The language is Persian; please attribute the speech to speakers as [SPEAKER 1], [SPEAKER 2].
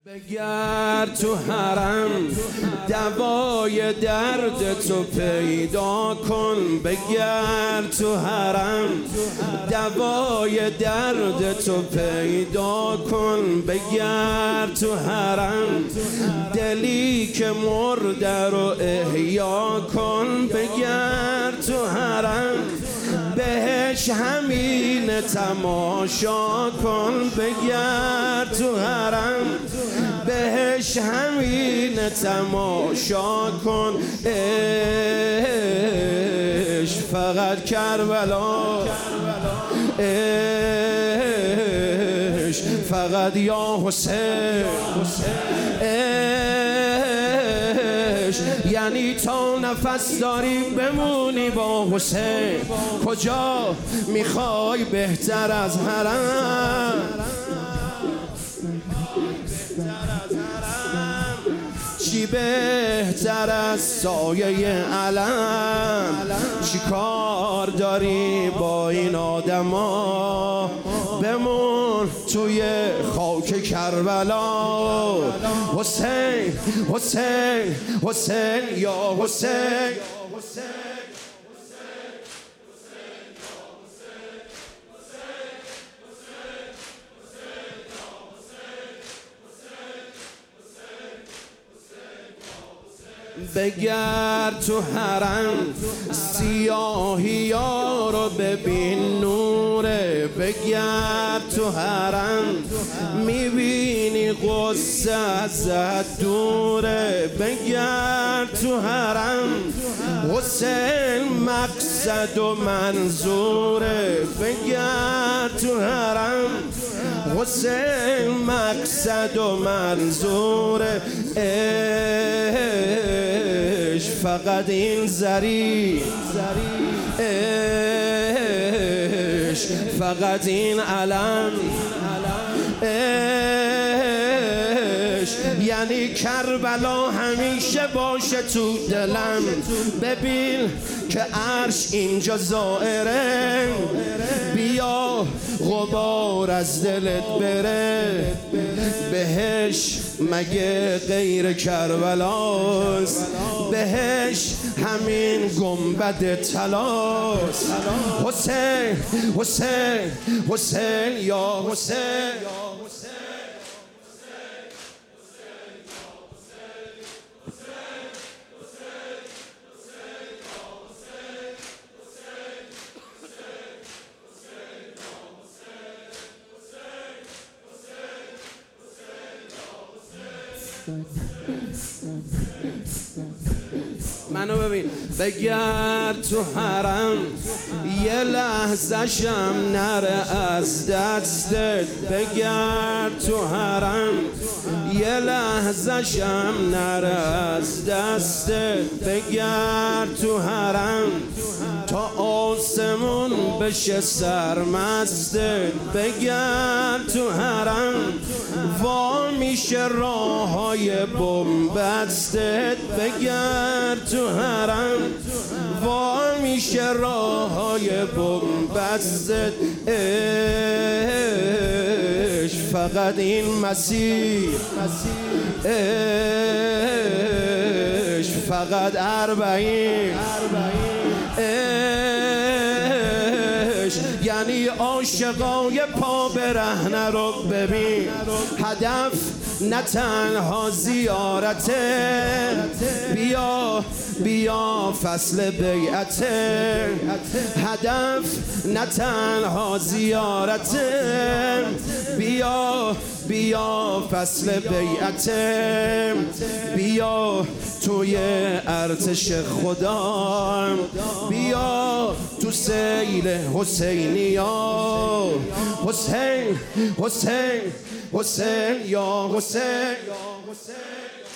[SPEAKER 1] بگرد تو حرم دوای درد تو پیدا کن. بگرد تو حرم دوای درد تو پیدا کن. بگرد تو حرم دلی که مرده رو احیا کن. بگرد تو حرم بهش همین تماشا کن. بگرد تو حرم بهش همین تماشا کن. عشق فقط کربلا، عشق فقط یا حسین. عشق یعنی تا نفس داری بمونی با حسین. کجا میخوای بهتر از حرم؟ چی بهتر از سایه علم؟ چی کار داری با این آدما؟ بمون توی خاک کربلا. حسین حسین حسین یا حسین. بگرد تو حرم سیاهی ها رو ببین نوره. بگرد تو حرم میبینی غصه ازت دوره. بگرد تو حرم حسین مقصد و منظوره. بگرد تو حرم حسین مقصد و منظوره. عشق فقط این زری، عشق فقط این علم. عشق یعنی کربلا همیشه باشه تو دلم. ببین که عرش اینجا زائره. بیا غبار از دلت بره. بهش مگه غیر کربلاست؟ بهش همین گنبد طلاست. حسین حسین حسین یا حسین. منو ببین. بگرد تو حرم یه لحظه شم نره از دستت. بگرد تو حرم یه لحظه شم نره از دستت. بگرد تو حرم تا آسمون بشه سرمستت. بگرد تو حرم وا میشه راه های بومبستت. بگرد تو حرم وا میشه راه های بومبستت. عشق فقط این مسیر، عشق فقط 40. یعنی عاشقای پا برهنه رو ببین. هدف نه تنها زیارته. بیا بیا فصل بیعته. هدف نه تنها زیارته. بیا بیا فصل بیعته. بیا توی ارتش خدا. بیا تو سیل حسینیا. حسین حسین حسین یا حسین.